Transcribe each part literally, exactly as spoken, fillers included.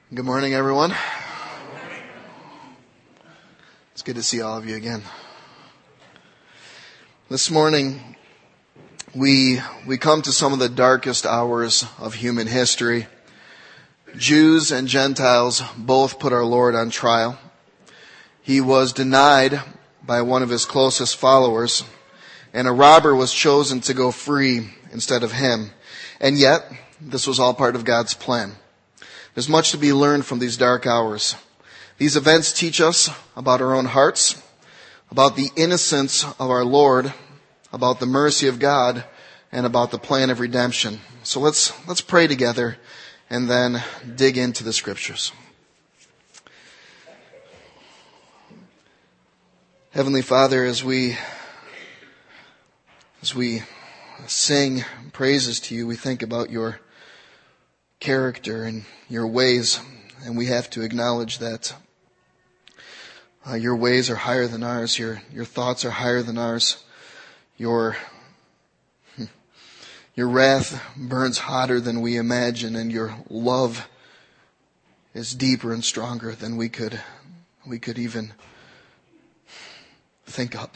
Good morning, everyone. It's good to see all of you again. This morning, we we come to some of the darkest hours of human history. Jews and Gentiles both put our Lord on trial. He was denied by one of his closest followers, and a robber was chosen to go free instead of him. And yet, this was all part of God's plan. There's much to be learned from these dark hours. These events teach us about our own hearts, about the innocence of our Lord, about the mercy of God, and about the plan of redemption. So let's let's pray together and then dig into the scriptures. Heavenly Father, as we as we sing praises to you, we think about your character and your ways, and we have to acknowledge that uh, your ways are higher than ours, your your thoughts are higher than ours, your your wrath burns hotter than we imagine, and your love is deeper and stronger than we could we could even think up.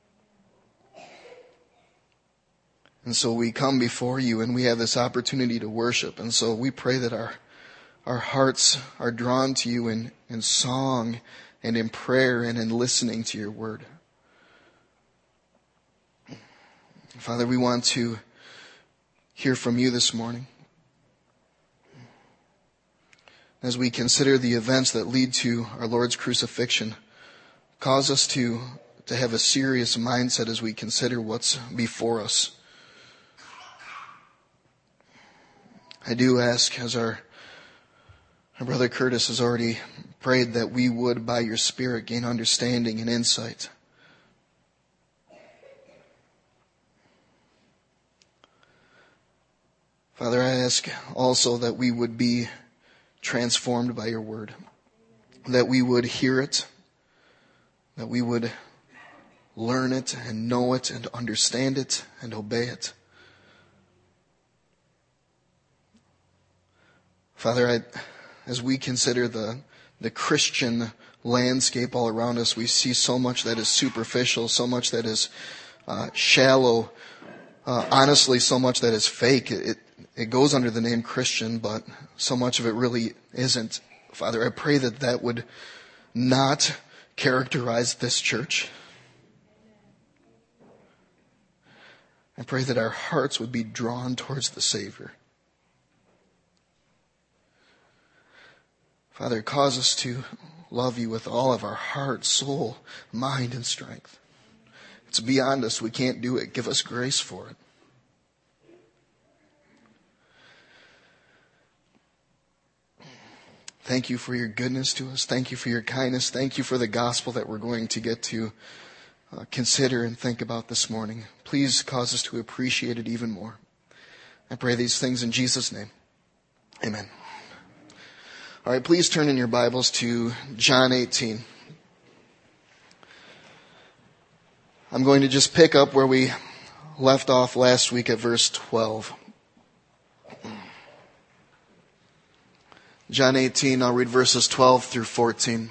And so we come before you and we have this opportunity to worship. And so we pray that our our hearts are drawn to you in, in song and in prayer and in listening to your word. Father, we want to hear from you this morning. As we consider the events that lead to our Lord's crucifixion, cause us to, to have a serious mindset as we consider what's before us. I do ask, as our, our brother Curtis has already prayed, that we would, by your Spirit, gain understanding and insight. Father, I ask also that we would be transformed by your word, that we would hear it, that we would learn it and know it and understand it and obey it. Father, I, as we consider the, the Christian landscape all around us, we see so much that is superficial, so much that is uh, shallow, uh, honestly, so much that is fake. It, it goes under the name Christian, but so much of it really isn't. Father, I pray that that would not characterize this church. I pray that our hearts would be drawn towards the Savior. Father, cause us to love you with all of our heart, soul, mind, and strength. It's beyond us. We can't do it. Give us grace for it. Thank you for your goodness to us. Thank you for your kindness. Thank you for the gospel that we're going to get to uh, consider and think about this morning. Please cause us to appreciate it even more. I pray these things in Jesus' name. Amen. All right, please turn in your Bibles to John eighteen. I'm going to just pick up where we left off last week at verse twelve. John eighteen, I'll read verses twelve through fourteen.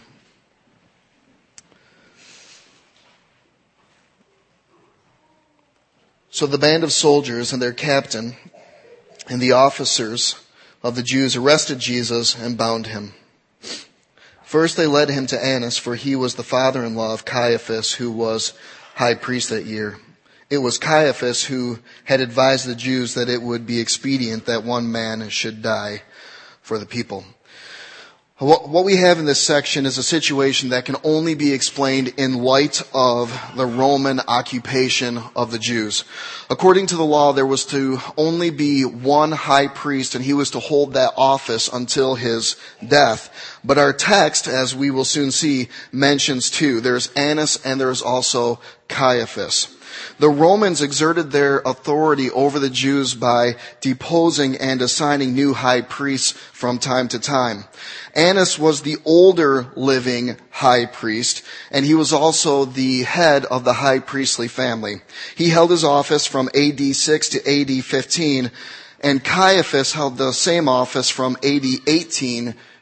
So the band of soldiers and their captain and the officers of the Jews arrested Jesus and bound him. First they led him to Annas, for he was the father-in-law of Caiaphas, who was high priest that year. It was Caiaphas who had advised the Jews that it would be expedient that one man should die for the people. What we have in this section is a situation that can only be explained in light of the Roman occupation of the Jews. According to the law, there was to only be one high priest, and he was to hold that office until his death. But our text, as we will soon see, mentions two. There's Annas and there's also Caiaphas. The Romans exerted their authority over the Jews by deposing and assigning new high priests from time to time. Annas was the older living high priest, and he was also the head of the high priestly family. He held his office from A D six to A D fifteen, and Caiaphas held the same office from A D eighteen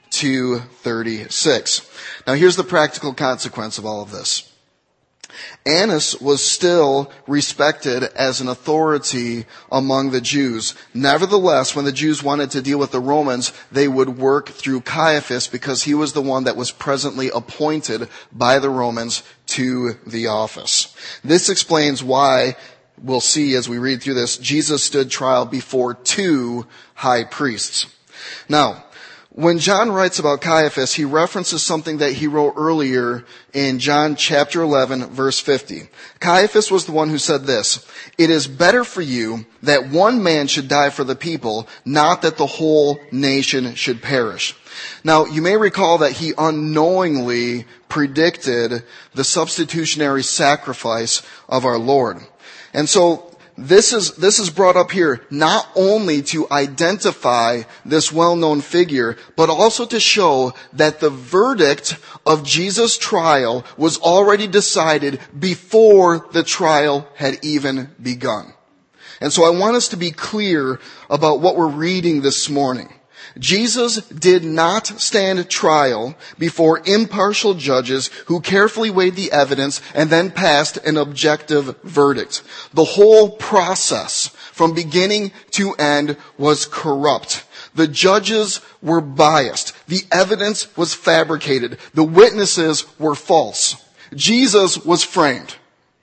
two thirty-six. Now here's the practical consequence of all of this. Annas was still respected as an authority among the Jews. Nevertheless, when the Jews wanted to deal with the Romans, they would work through Caiaphas because he was the one that was presently appointed by the Romans to the office. This explains why, we'll see as we read through this, Jesus stood trial before two high priests. Now, when John writes about Caiaphas, he references something that he wrote earlier in John chapter eleven, verse fifty. Caiaphas was the one who said this, "It is better for you that one man should die for the people, not that the whole nation should perish." Now, you may recall that he unknowingly predicted the substitutionary sacrifice of our Lord. And so, This is, this is brought up here not only to identify this well-known figure, but also to show that the verdict of Jesus' trial was already decided before the trial had even begun. And so I want us to be clear about what we're reading this morning. Jesus did not stand trial before impartial judges who carefully weighed the evidence and then passed an objective verdict. The whole process, from beginning to end, was corrupt. The judges were biased. The evidence was fabricated. The witnesses were false. Jesus was framed.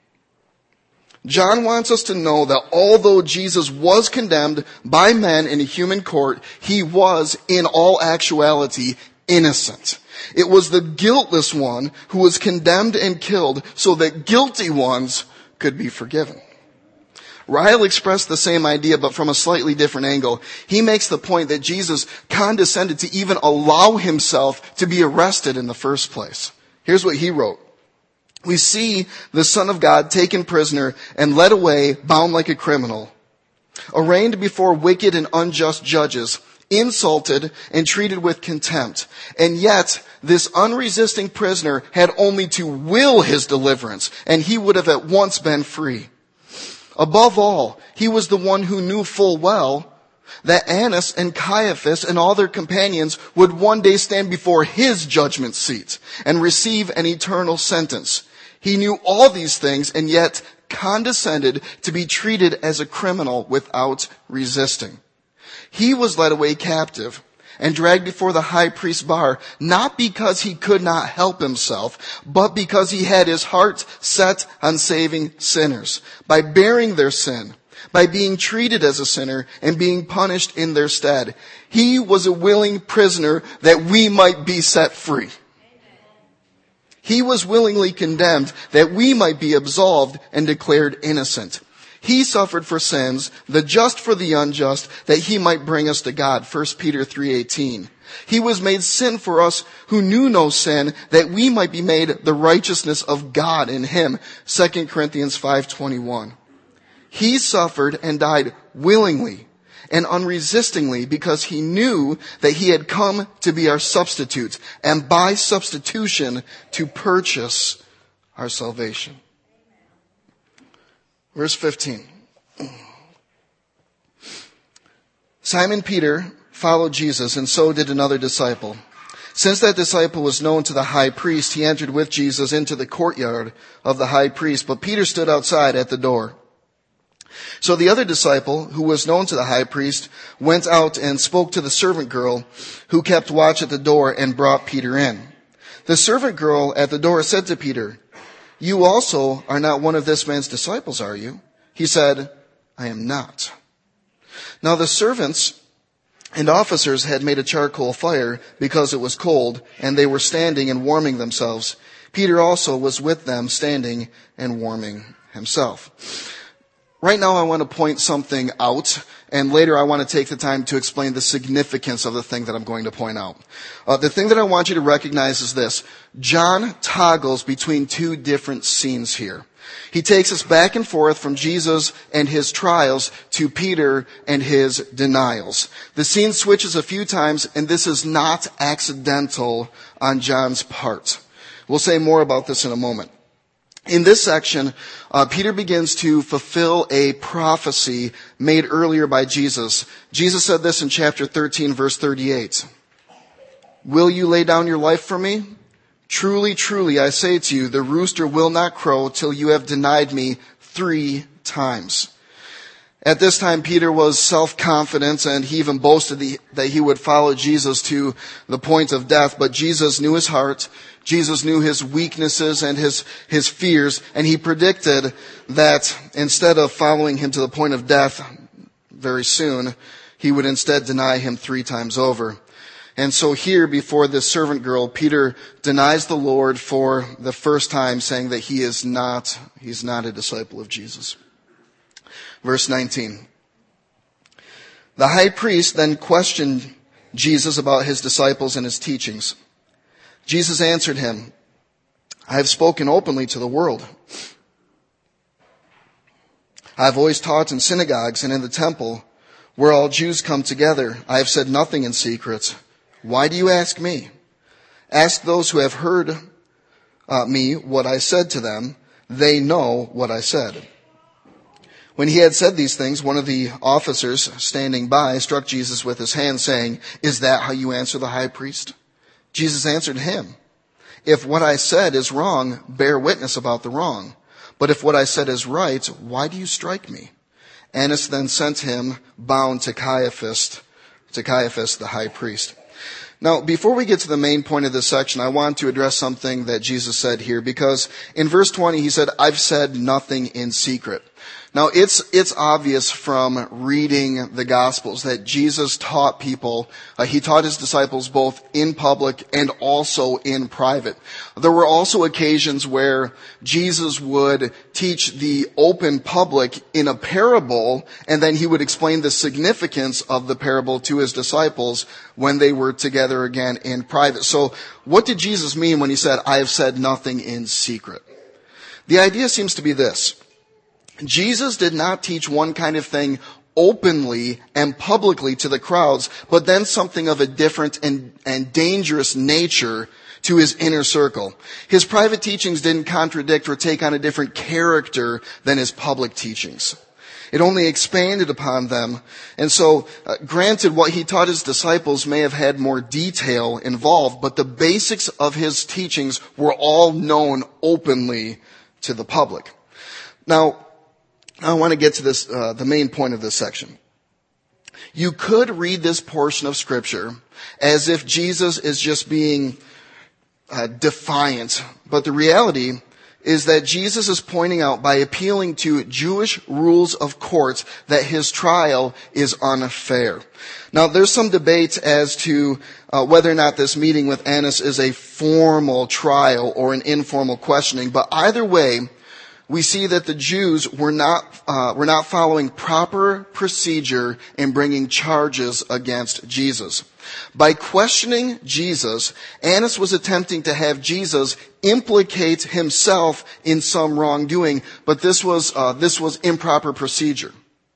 John wants us to know that although Jesus was condemned by men in a human court, he was, in all actuality, innocent. It was the guiltless one who was condemned and killed so that guilty ones could be forgiven. Ryle expressed the same idea, but from a slightly different angle. He makes the point that Jesus condescended to even allow himself to be arrested in the first place. Here's what he wrote. We see the Son of God taken prisoner and led away bound like a criminal, arraigned before wicked and unjust judges, insulted and treated with contempt. And yet, this unresisting prisoner had only to will his deliverance, and he would have at once been free. Above all, he was the one who knew full well that Annas and Caiaphas and all their companions would one day stand before his judgment seat and receive an eternal sentence. He knew all these things and yet condescended to be treated as a criminal without resisting. He was led away captive and dragged before the high priest's bar, not because he could not help himself, but because he had his heart set on saving sinners, by bearing their sin, by being treated as a sinner and being punished in their stead. He was a willing prisoner that we might be set free. He was willingly condemned that we might be absolved and declared innocent. He suffered for sins, the just for the unjust, that he might bring us to God. First Peter three eighteen. He was made sin for us who knew no sin, that we might be made the righteousness of God in him. Second Corinthians five twenty-one. He suffered and died willingly and unresistingly because he knew that he had come to be our substitute and by substitution to purchase our salvation. Verse fifteen. Simon Peter followed Jesus, and so did another disciple. Since that disciple was known to the high priest, he entered with Jesus into the courtyard of the high priest, but Peter stood outside at the door. So the other disciple, who was known to the high priest, went out and spoke to the servant girl who kept watch at the door and brought Peter in. The servant girl at the door said to Peter, "You also are not one of this man's disciples, are you?" He said, "I am not." Now the servants and officers had made a charcoal fire because it was cold, and they were standing and warming themselves. Peter also was with them, standing and warming himself. Right now I want to point something out, and later I want to take the time to explain the significance of the thing that I'm going to point out. Uh, the thing that I want you to recognize is this. John toggles between two different scenes here. He takes us back and forth from Jesus and his trials to Peter and his denials. The scene switches a few times, and this is not accidental on John's part. We'll say more about this in a moment. In this section, uh, Peter begins to fulfill a prophecy made earlier by Jesus. Jesus said this in chapter thirteen, verse thirty-eight. will you lay down your life for me? Truly, truly, I say to you, the rooster will not crow till you have denied me three times. At this time, Peter was self-confident, and he even boasted that he would follow Jesus to the point of death. But Jesus knew his heart. Jesus knew his weaknesses and his, his fears, and he predicted that instead of following him to the point of death very soon, he would instead deny him three times over. And so here, before this servant girl, Peter denies the Lord for the first time, saying that he is not, he's not a disciple of Jesus. Verse nineteen. The high priest then questioned Jesus about his disciples and his teachings. Jesus answered him, I have spoken openly to the world. I have always taught in synagogues and in the temple, where all Jews come together. I have said nothing in secret. Why do you ask me? Ask those who have heard uh, me what I said to them. They know what I said. When he had said these things, one of the officers standing by struck Jesus with his hand, saying, Is that how you answer the high priest? Jesus answered him, If what I said is wrong, bear witness about the wrong. But if what I said is right, why do you strike me? Annas then sent him bound to Caiaphas, to Caiaphas the high priest. Now, before we get to the main point of this section, I want to address something that Jesus said here, because in verse twenty, he said, I've said nothing in secret. Now, it's, it's obvious from reading the Gospels that Jesus taught people, uh, he taught his disciples both in public and also in private. There were also occasions where Jesus would teach the open public in a parable, and then he would explain the significance of the parable to his disciples when they were together again in private. So, what did Jesus mean when he said, I have said nothing in secret? The idea seems to be this. Jesus did not teach one kind of thing openly and publicly to the crowds, but then something of a different and, and dangerous nature to his inner circle. His private teachings didn't contradict or take on a different character than his public teachings. It only expanded upon them. And so, uh, granted, what he taught his disciples may have had more detail involved, but the basics of his teachings were all known openly to the public. Now, I want to get to this, uh, the main point of this section. You could read this portion of Scripture as if Jesus is just being uh, defiant, but the reality is that Jesus is pointing out by appealing to Jewish rules of court that his trial is unfair. Now, there's some debate as to uh, whether or not this meeting with Annas is a formal trial or an informal questioning, but either way, we see that the Jews were not uh, were not following proper procedure in bringing charges against Jesus. By questioning Jesus, Annas was attempting to have Jesus implicate himself in some wrongdoing, but this was uh, this was improper procedure.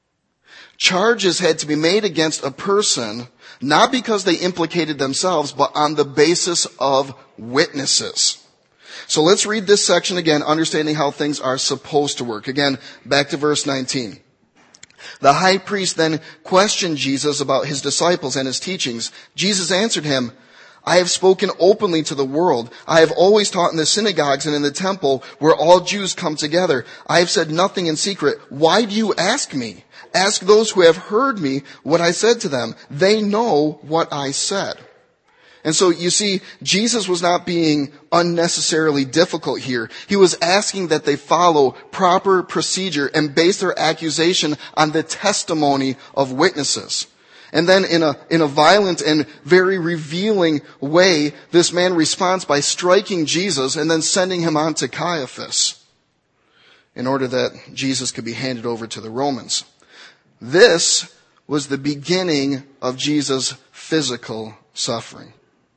Charges had to be made against a person not because they implicated themselves, but on the basis of witnesses. So let's read this section again, understanding how things are supposed to work. Again, back to verse nineteen. The high priest then questioned Jesus about his disciples and his teachings. Jesus answered him, I have spoken openly to the world. I have always taught in the synagogues and in the temple where all Jews come together. I have said nothing in secret. Why do you ask me? Ask those who have heard me what I said to them. They know what I said. And so you see, Jesus was not being unnecessarily difficult here. He was asking that they follow proper procedure and base their accusation on the testimony of witnesses. And then in a, in a violent and very revealing way, this man responds by striking Jesus and then sending him on to Caiaphas in order that Jesus could be handed over to the Romans. This was the beginning of Jesus' physical suffering.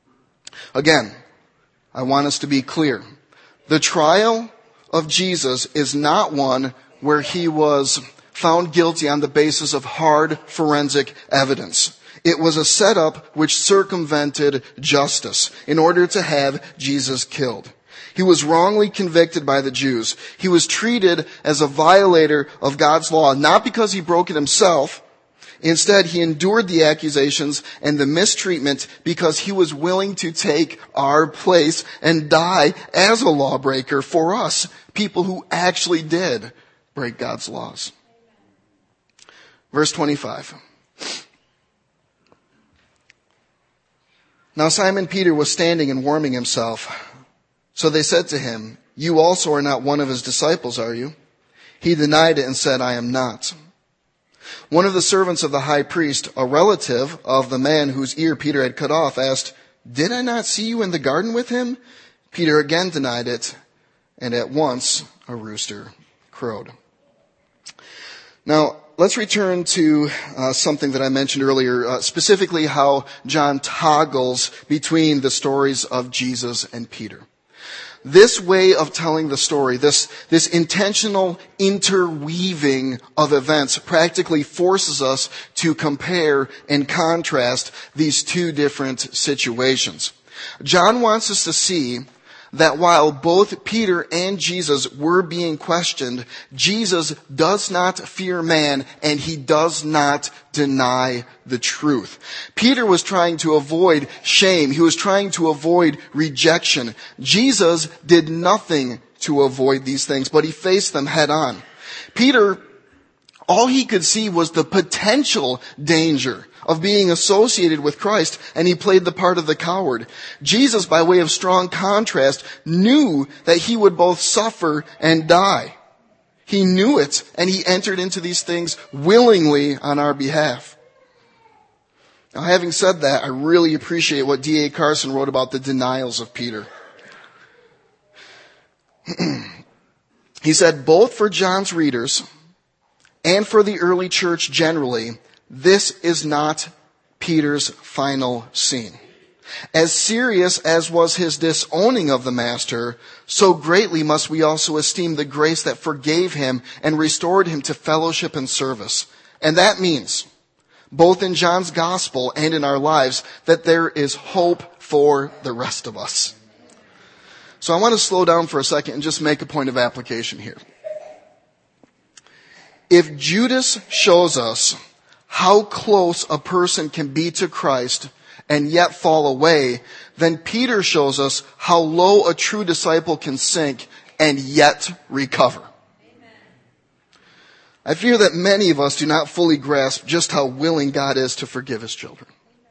Again, I want us to be clear. The trial of Jesus is not one where he was found guilty on the basis of hard forensic evidence. It was a setup which circumvented justice in order to have Jesus killed. He was wrongly convicted by the Jews. He was treated as a violator of God's law, not because he broke it himself. Instead, he endured the accusations and the mistreatment because he was willing to take our place and die as a lawbreaker for us, people who actually did break God's laws. Verse twenty-five. Now Simon Peter was standing and warming himself. So they said to him, "You also are not one of his disciples, are you?" He denied it and said, "I am not." One of the servants of the high priest, a relative of the man whose ear Peter had cut off, asked, "Did I not see you in the garden with him?" Peter again denied it, and at once a rooster crowed. Now, let's return to uh, something that I mentioned earlier, uh, specifically how John toggles between the stories of Jesus and Peter. This way of telling the story, this, this intentional interweaving of events practically forces us to compare and contrast these two different situations. John wants us to see that while both Peter and Jesus were being questioned, Jesus does not fear man and he does not deny the truth. Peter was trying to avoid shame. He was trying to avoid rejection. Jesus did nothing to avoid these things, but he faced them head on. Peter, all he could see was the potential danger of being associated with Christ, and he played the part of the coward. Jesus, by way of strong contrast, knew that he would both suffer and die. He knew it, and he entered into these things willingly on our behalf. Now, having said that, I really appreciate what D A Carson wrote about the denials of Peter. He said, both for John's readers and for the early church generally, this is not Peter's final scene. As serious as was his disowning of the master, so greatly must we also esteem the grace that forgave him and restored him to fellowship and service. And that means, both in John's gospel and in our lives, that there is hope for the rest of us. So I want to slow down for a second and just make a point of application here. If Judas shows us how close a person can be to Christ and yet fall away, then Peter shows us how low a true disciple can sink and yet recover. Amen. I fear that many of us do not fully grasp just how willing God is to forgive his children.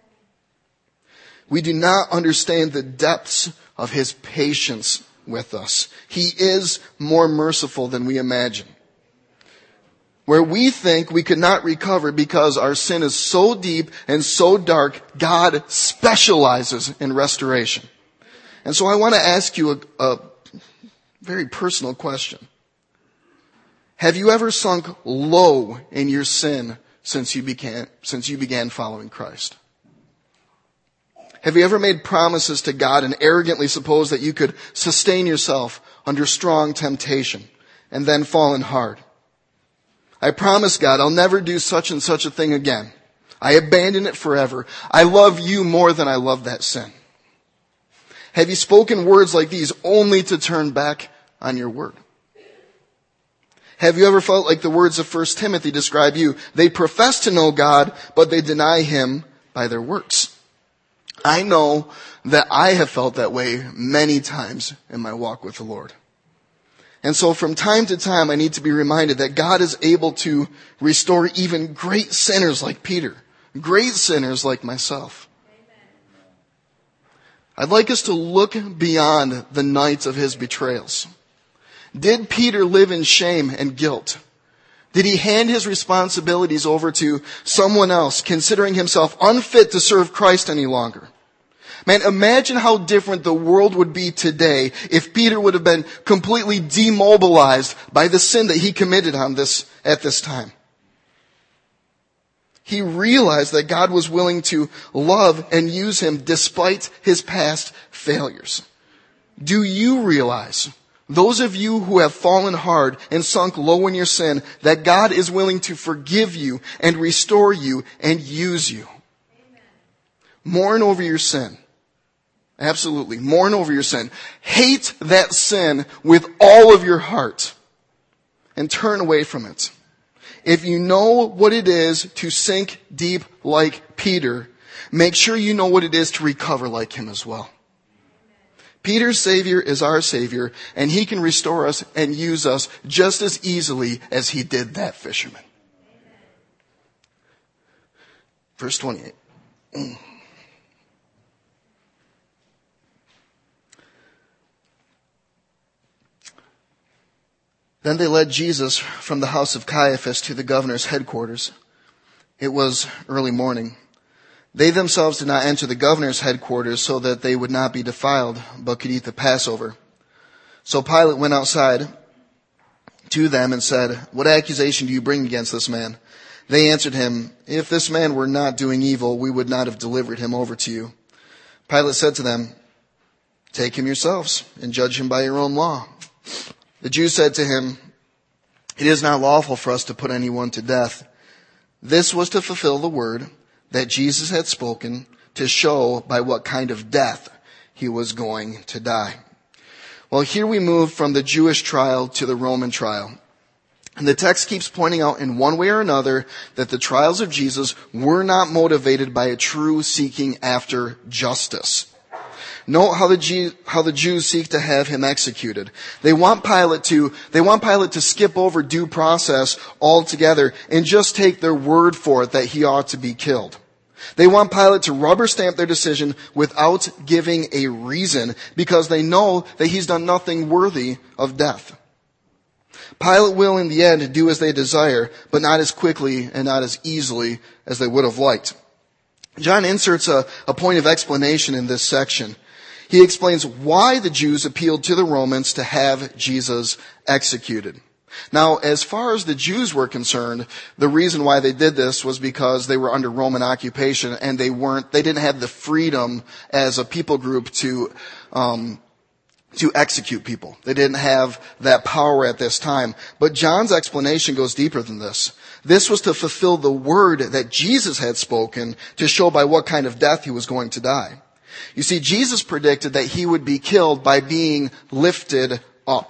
We do not understand the depths of his patience with us. He is more merciful than we imagine. Where we think we could not recover because our sin is so deep and so dark, God specializes in restoration. And so I want to ask you a, a very personal question. Have you ever sunk low in your sin since you began, since you began following Christ? Have you ever made promises to God and arrogantly supposed that you could sustain yourself under strong temptation and then fallen hard? I promise God I'll never do such and such a thing again. I abandon it forever. I love you more than I love that sin. Have you spoken words like these only to turn back on your word? Have you ever felt like the words of First Timothy describe you? They profess to know God, but they deny him by their works. I know that I have felt that way many times in my walk with the Lord. And so from time to time, I need to be reminded that God is able to restore even great sinners like Peter, great sinners like myself. Amen. I'd like us to look beyond the nights of his betrayals. Did Peter live in shame and guilt? Did he hand his responsibilities over to someone else, considering himself unfit to serve Christ any longer? Man, imagine how different the world would be today if Peter would have been completely demobilized by the sin that he committed on this, at this time. He realized that God was willing to love and use him despite his past failures. Do you realize, those of you who have fallen hard and sunk low in your sin, that God is willing to forgive you and restore you and use you? Amen. Mourn over your sin. Absolutely. Mourn over your sin. Hate that sin with all of your heart and turn away from it. If you know what it is to sink deep like Peter, make sure you know what it is to recover like him as well. Peter's Savior is our Savior, and he can restore us and use us just as easily as he did that fisherman. Verse twenty-eight. Then they led Jesus from the house of Caiaphas to the governor's headquarters. It was early morning. They themselves did not enter the governor's headquarters so that they would not be defiled, but could eat the Passover. So Pilate went outside to them and said, "What accusation do you bring against this man?" They answered him, "If this man were not doing evil, we would not have delivered him over to you." Pilate said to them, "Take him yourselves and judge him by your own law." The Jews said to him, "It is not lawful for us to put anyone to death." This was to fulfill the word that Jesus had spoken, to show by what kind of death he was going to die. Well, here we move from the Jewish trial to the Roman trial. And the text keeps pointing out in one way or another that the trials of Jesus were not motivated by a true seeking after justice. Note how the, G- how the Jews seek to have him executed. They want Pilate to, they want Pilate to skip over due process altogether and just take their word for it that he ought to be killed. They want Pilate to rubber stamp their decision without giving a reason because they know that he's done nothing worthy of death. Pilate will in the end do as they desire, but not as quickly and not as easily as they would have liked. John inserts a, a point of explanation in this section. He explains why the Jews appealed to the Romans to have Jesus executed. Now, as far as the Jews were concerned, the reason why they did this was because they were under Roman occupation and they weren't, they didn't have the freedom as a people group to, um, to execute people. They didn't have that power at this time. But John's explanation goes deeper than this. This was to fulfill the word that Jesus had spoken to show by what kind of death he was going to die. You see, Jesus predicted that he would be killed by being lifted up.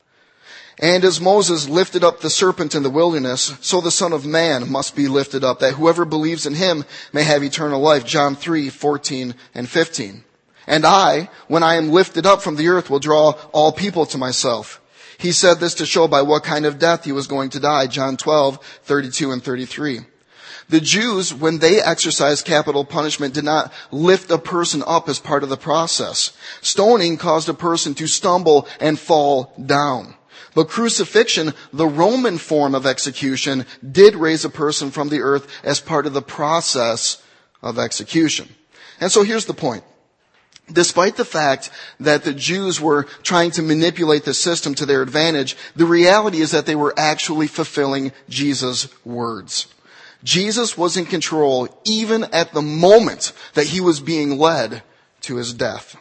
And as Moses lifted up the serpent in the wilderness, so the Son of Man must be lifted up, that whoever believes in him may have eternal life. John three, fourteen and fifteen. And I, when I am lifted up from the earth, will draw all people to myself. He said this to show by what kind of death he was going to die. John twelve, thirty-two and thirty-three. The Jews, when they exercised capital punishment, did not lift a person up as part of the process. Stoning caused a person to stumble and fall down. But crucifixion, the Roman form of execution, did raise a person from the earth as part of the process of execution. And so here's the point. Despite the fact that the Jews were trying to manipulate the system to their advantage, the reality is that they were actually fulfilling Jesus' words. Jesus was in control even at the moment that he was being led to his death.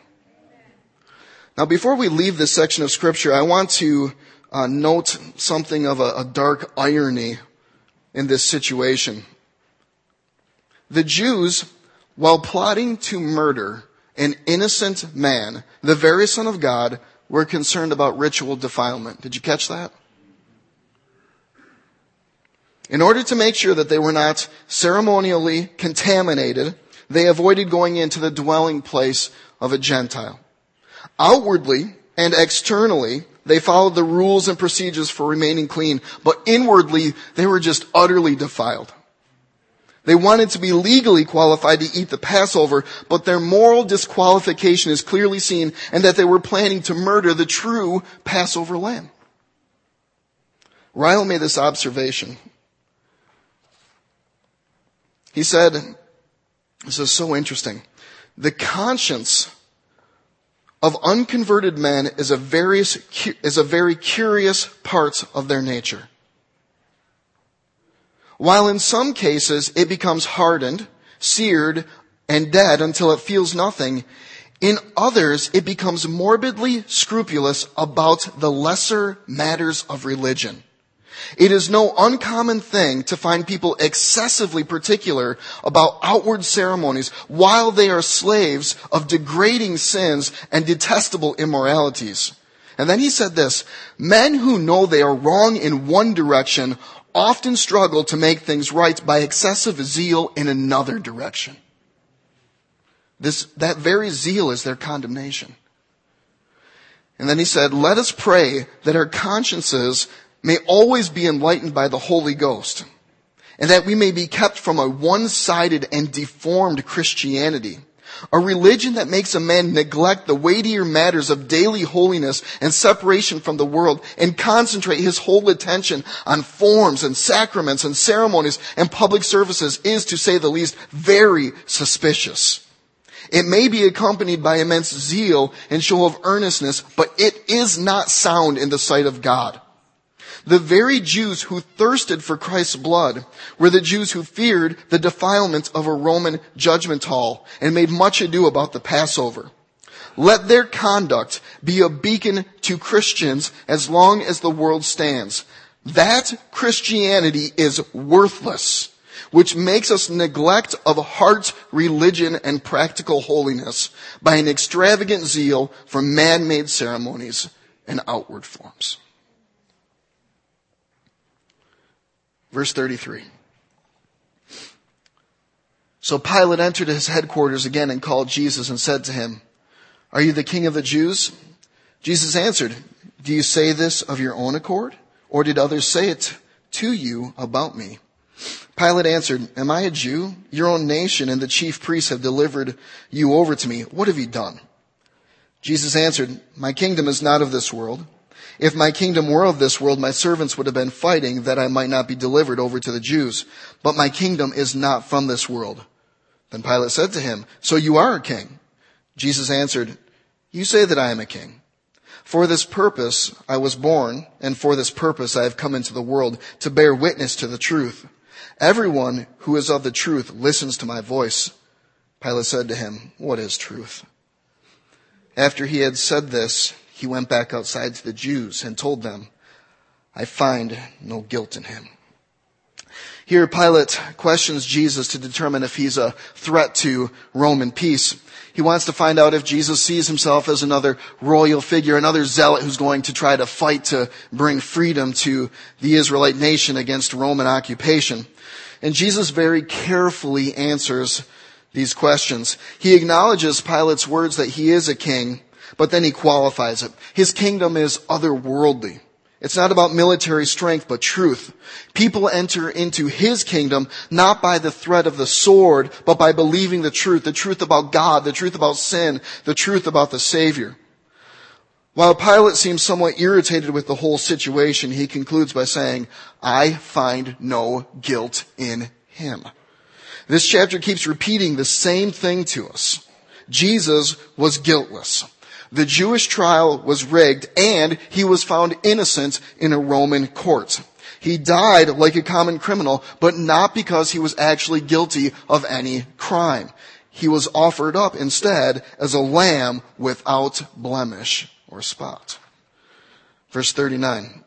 Now, before we leave this section of Scripture, I want to Uh, note something of a, a dark irony in this situation. The Jews, while plotting to murder an innocent man, the very Son of God, were concerned about ritual defilement. Did you catch that? In order to make sure that they were not ceremonially contaminated, they avoided going into the dwelling place of a Gentile. Outwardly and externally, they followed the rules and procedures for remaining clean, but inwardly, they were just utterly defiled. They wanted to be legally qualified to eat the Passover, but their moral disqualification is clearly seen, and that they were planning to murder the true Passover lamb. Ryle made this observation. He said, this is so interesting, the conscience of unconverted men is a very, is a very curious part of their nature. While in some cases it becomes hardened, seared, and dead until it feels nothing, in others it becomes morbidly scrupulous about the lesser matters of religion. It is no uncommon thing to find people excessively particular about outward ceremonies while they are slaves of degrading sins and detestable immoralities. And then he said this, men who know they are wrong in one direction often struggle to make things right by excessive zeal in another direction. This, that very zeal is their condemnation. And then he said, let us pray that our consciences may always be enlightened by the Holy Ghost, and that we may be kept from a one-sided and deformed Christianity, a religion that makes a man neglect the weightier matters of daily holiness and separation from the world and concentrate his whole attention on forms and sacraments and ceremonies and public services is, to say the least, very suspicious. It may be accompanied by immense zeal and show of earnestness, but it is not sound in the sight of God. The very Jews who thirsted for Christ's blood were the Jews who feared the defilements of a Roman judgment hall and made much ado about the Passover. Let their conduct be a beacon to Christians as long as the world stands. That Christianity is worthless, which makes us neglect of heart, religion, and practical holiness by an extravagant zeal for man-made ceremonies and outward forms. Verse thirty-three. So Pilate entered his headquarters again and called Jesus and said to him, are you the king of the Jews? Jesus answered, do you say this of your own accord, or did others say it to you about me? Pilate answered, am I a Jew? Your own nation and the chief priests have delivered you over to me. What have you done? Jesus answered, my kingdom is not of this world. If my kingdom were of this world, my servants would have been fighting that I might not be delivered over to the Jews. But my kingdom is not from this world. Then Pilate said to him, so you are a king? Jesus answered, you say that I am a king. For this purpose I was born, and for this purpose I have come into the world, to bear witness to the truth. Everyone who is of the truth listens to my voice. Pilate said to him, what is truth? After he had said this, he went back outside to the Jews and told them, I find no guilt in him. Here Pilate questions Jesus to determine if he's a threat to Roman peace. He wants to find out if Jesus sees himself as another royal figure, another zealot who's going to try to fight to bring freedom to the Israelite nation against Roman occupation. And Jesus very carefully answers these questions. He acknowledges Pilate's words that he is a king, but then he qualifies it. His kingdom is otherworldly. It's not about military strength, but truth. People enter into his kingdom not by the threat of the sword, but by believing the truth, the truth about God, the truth about sin, the truth about the Savior. While Pilate seems somewhat irritated with the whole situation, he concludes by saying, I find no guilt in him. This chapter keeps repeating the same thing to us. Jesus was guiltless. The Jewish trial was rigged, and he was found innocent in a Roman court. He died like a common criminal, but not because he was actually guilty of any crime. He was offered up instead as a lamb without blemish or spot. Verse thirty-nine.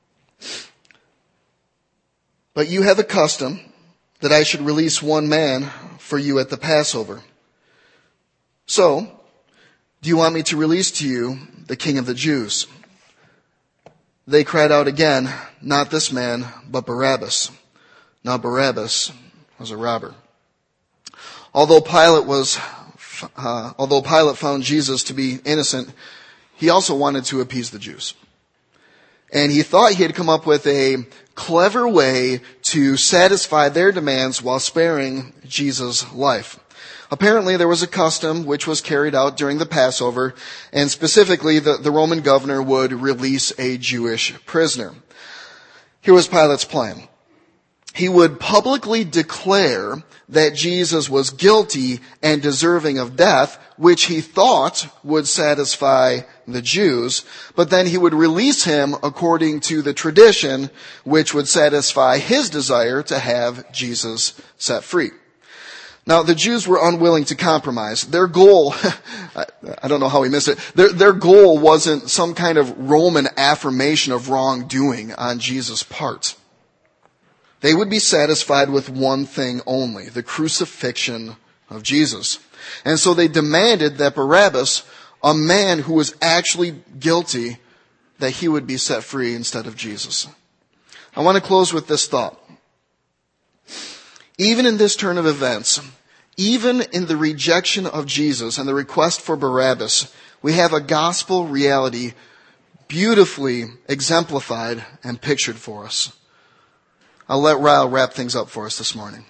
But you have a custom that I should release one man for you at the Passover. So, do you want me to release to you the King of the Jews? They cried out again, not this man, but Barabbas. Now Barabbas was a robber. Although Pilate was, uh, although Pilate found Jesus to be innocent, he also wanted to appease the Jews. And he thought he had come up with a clever way to satisfy their demands while sparing Jesus' life. Apparently there was a custom which was carried out during the Passover, and specifically the, the Roman governor would release a Jewish prisoner. Here was Pilate's plan. He would publicly declare that Jesus was guilty and deserving of death, which he thought would satisfy the Jews, but then he would release him according to the tradition, which would satisfy his desire to have Jesus set free. Now, the Jews were unwilling to compromise. Their goal, I don't know how he missed it, their, their goal wasn't some kind of Roman affirmation of wrongdoing on Jesus' part. They would be satisfied with one thing only, the crucifixion of Jesus. And so they demanded that Barabbas, a man who was actually guilty, that he would be set free instead of Jesus. I want to close with this thought. Even in this turn of events, even in the rejection of Jesus and the request for Barabbas, we have a gospel reality beautifully exemplified and pictured for us. I'll let Ryle wrap things up for us this morning.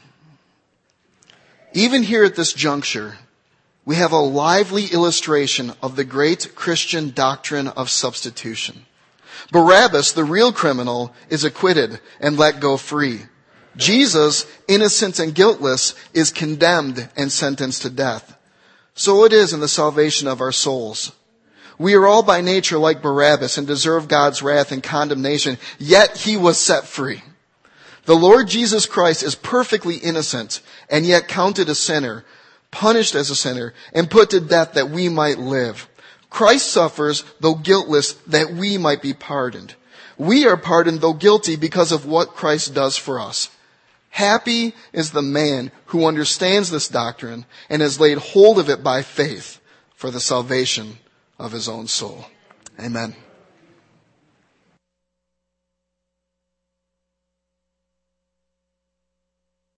Even here at this juncture, we have a lively illustration of the great Christian doctrine of substitution. Barabbas, the real criminal, is acquitted and let go free. Jesus, innocent and guiltless, is condemned and sentenced to death. So it is in the salvation of our souls. We are all by nature like Barabbas and deserve God's wrath and condemnation, yet he was set free. The Lord Jesus Christ is perfectly innocent and yet counted a sinner, punished as a sinner, and put to death that we might live. Christ suffers, though guiltless, that we might be pardoned. We are pardoned, though guilty, because of what Christ does for us. Happy is the man who understands this doctrine and has laid hold of it by faith for the salvation of his own soul. Amen.